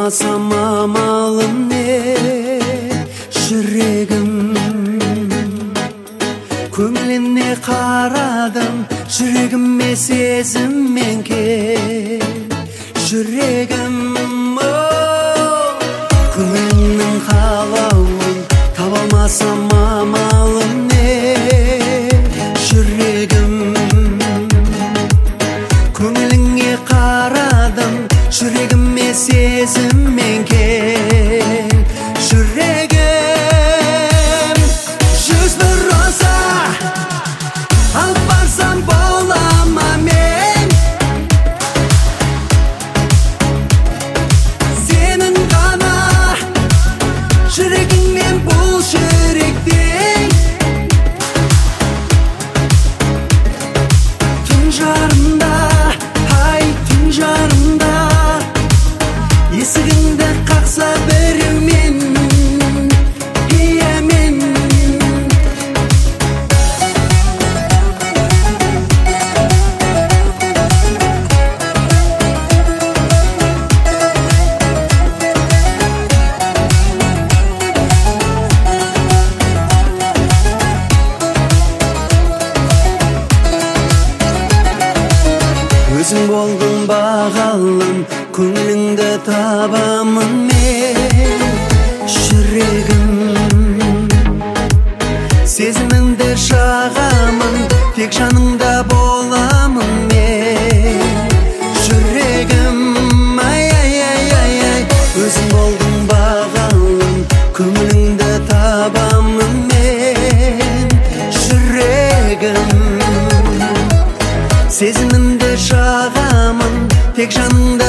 Tapamazsam amalım ne Жүрегім Көңіліне қарадым Жүрегіме сезіммен кел Жүрегім көңіліңнің қалауын таба алмасам амалым не Жүрегім көңіліңе қарадым Жүрегіме сезіммен кел Жүрегім жүз бір роза алып барсам бола ма мен Сенің ғана жүрегіңмен бұл жүректен Түн жарымда, ай түн жарымда Есігіңді қақса біреумен Иә мен Өзің болдың бағалым көңіліңді табамын мен Жүрегім сезіміңді жағамын тек жаныңда боламын мен Жүрегім ай өзің болдың бағалым көңіліңді табамын мен Жүрегім сезімімді жағамын тек жаныңда